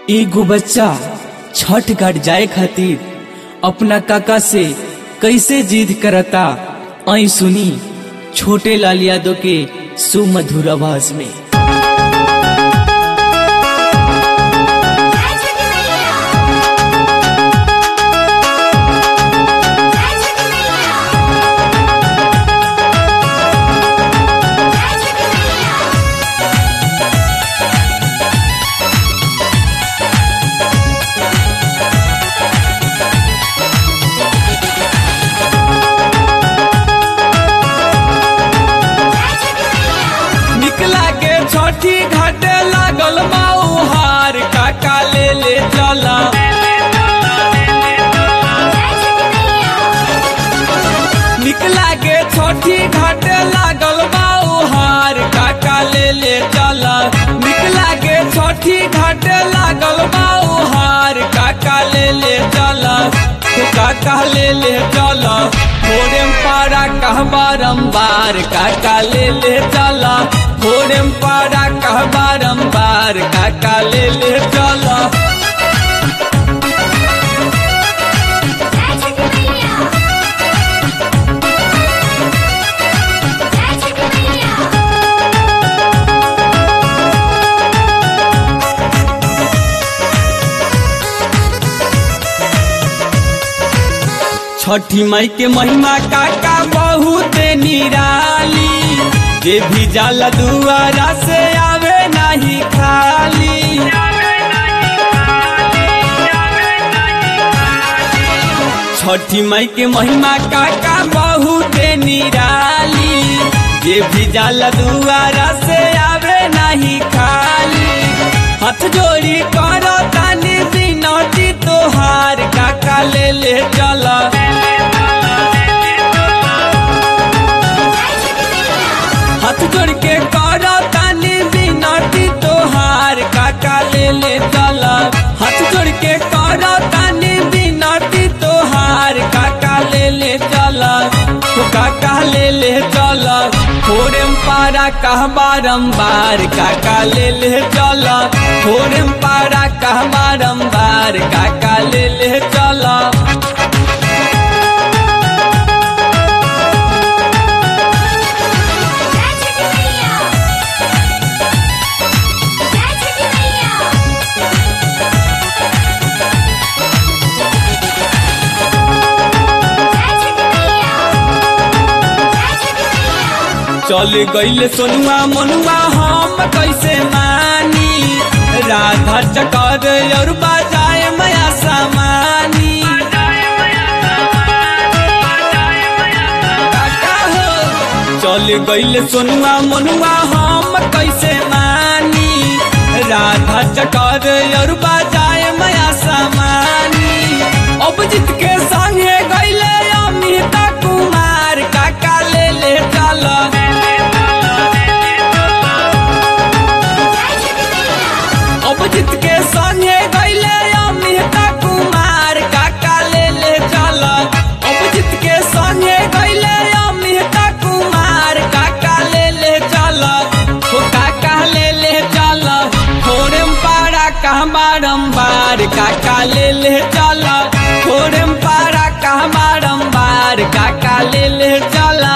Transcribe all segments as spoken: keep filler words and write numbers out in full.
एगो बच्चा छठ घाट जाए खातिर अपना काका से कैसे जिद करता आई सुनी छोटे लाल यादव के सुमधुर आवाज में। छठी घाटे लागल माउहार काका ले ले चला। निकला के छठी घाटे लागल माउहार काका ले ले चला। निकला के छठी घाटे लागल माउहार काका ले ले चला। तो काका ले ले चला थोड़े पारा कह बारम्बार काका ले ले चला। थोड़े पारा कह बारम्बार काका ले ले चला। छठी माई के महिमा काका बहुत निराली। जे भी जाला दुआरा से आवे नहीं खाली। छठी माई के महिमा काका बहुत निराली। जे भी जाला दुआरा से आवे नहीं खाली। हाथ जोड़ी करो तानी बिनती तोहार काका ले ले चला। हाथ जोड़ के करो तानी बिनती तोहार काका ले ले चला। हाथ जोड़ के करो तानी बिनती तोहार काका ले ले चला। तो काका ले ले चला थोड़े पारा कह बारम्बार काका ले ले चला। थोड़े पारा कह बारम्बार काका ले ले चला। चल गईले सोनुआ मनुआ हम कैसे मानी। राधा चकर और बाजाए माया सामानी। चल गईले सोनुआ मनुआ हम कैसे मानी। राधा चकर और बाजाए माया सामानी। अब जीत के संगे गईले अमिता कुमार काका ले ले चला। अभिजीत के संगे गईले अमिता कुमार काका ले ले चला। अभिजीत के संगे गईले अमिता कुमार काका ले ले चला। तो काका ले ले चला थोड़े पारा कह बारम्बार काका ले ले चला। थोड़े पारा कह बारम्बार काका ले ले चला।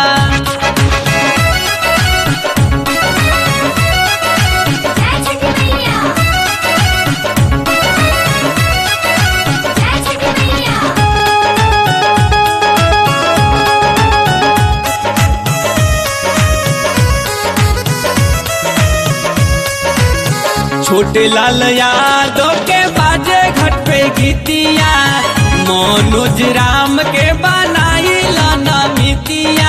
छोटे लाल यादव के बाजे घट पे गीतिया। मनोज राम के बनाई लाना मितिया।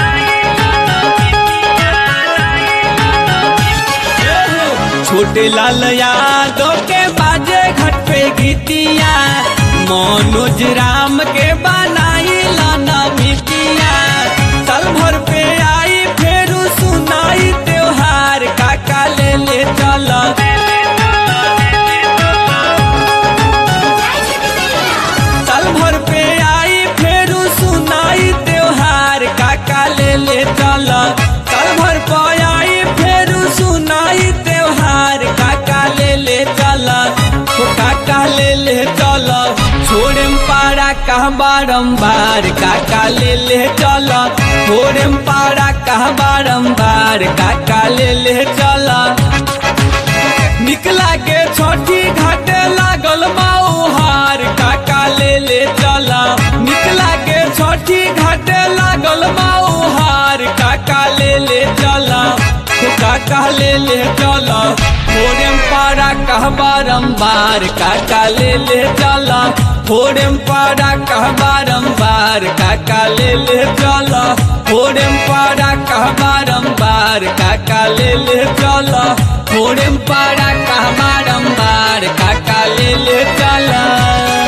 छोटे लाल यादव के बाजे घट पे गीतिया। मनोज राम के बनाई लाना मितिया। साल भर पे आई फिर सुनाई त्योहार काका ले ले चला। ले चला साल भर पाई फिर सुनाई त्योहार काका ले ले चला। तो बारंबार काका ले ले चल भोरे पारा कहा बारंबार काका ले ले चल निकला के छठी घाटे लागल माउहार काका ले ले चल निकला के छठी घाटे लागल माउहार काका ले ले चल काका ले ले चल भोरे पारा कह बारंबार काका ले ले चल भोरे पारा कह बारंबार काका ले ले चल भोरे पारा कह बारंबार काका ले ले चल भोरे पारा कह बारंबार काका ले ले चल।